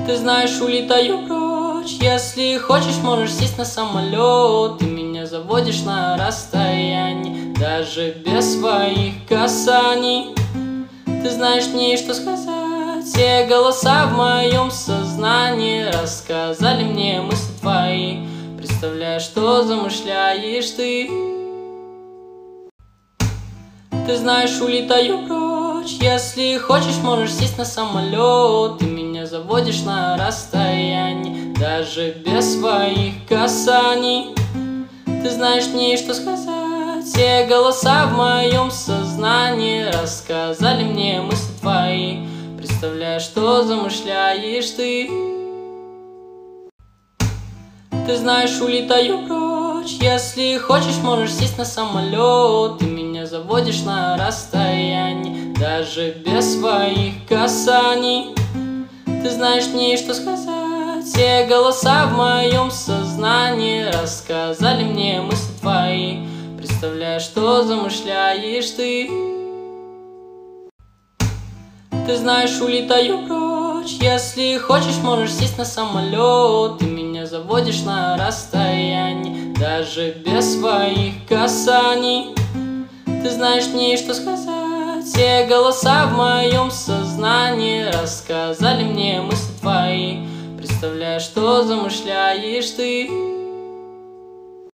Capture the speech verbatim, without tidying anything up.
Ты знаешь, улетаю прочь. Если хочешь, можешь сесть на самолет. Ты меня заводишь на расстоянии, даже без своих касаний. Ты знаешь, мне что сказать. Все голоса в моем сознании рассказали мне мысли твои. Представляешь, что замышляешь ты. Ты знаешь, улетаю прочь. Если хочешь, можешь сесть на самолет. Ты меня заводишь на расстоянии, даже без своих касаний. Ты знаешь, мне что сказать. Все голоса в моем сознании рассказали мне мысли твои. Представляешь, что замышляешь ты. Ты знаешь, улетаю прочь. Если хочешь, можешь сесть на самолет. Ты меня заводишь на расстоянии, даже без своих касаний. Ты знаешь, мне что сказать. Все голоса в моем сознании рассказали мне мысли твои. Представляешь, что замышляешь ты. Ты знаешь, улетаю прочь. Если хочешь, можешь сесть на самолет. Ты меня заводишь на расстоянии, даже без своих касаний. Ты знаешь, мне что сказать. Все голоса в моем сознании рассказали мне мысли твои. Представляешь, что замышляешь ты.